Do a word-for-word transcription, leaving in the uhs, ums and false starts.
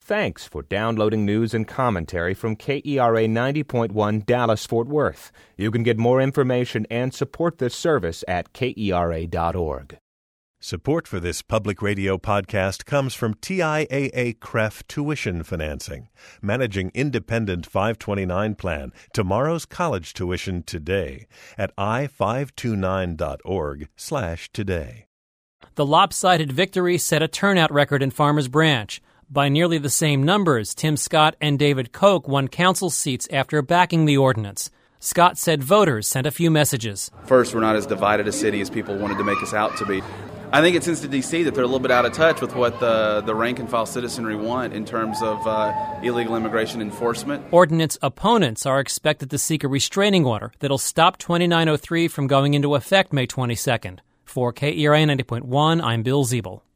Thanks for downloading news and commentary from K E R A ninety point one Dallas-Fort Worth. You can get more information and support this service at K E R A dot org. Support for this public radio podcast comes from T I A A C R E F Tuition Financing, managing independent five twenty-nine plan, tomorrow's college tuition today at i five two nine dot org slash today. The lopsided victory set a turnout record in Farmers Branch. By nearly the same numbers, Tim Scott and David Koch won council seats after backing the ordinance. Scott said voters sent a few messages. First, we're not as divided a city as people wanted to make us out to be. I think it sends to D C that they're a little bit out of touch with what the, the rank-and-file citizenry want in terms of uh, illegal immigration enforcement. Ordinance opponents are expected to seek a restraining order that'll stop twenty-nine oh three from going into effect May twenty-second. For K E R A ninety point one, I'm Bill Ziebel.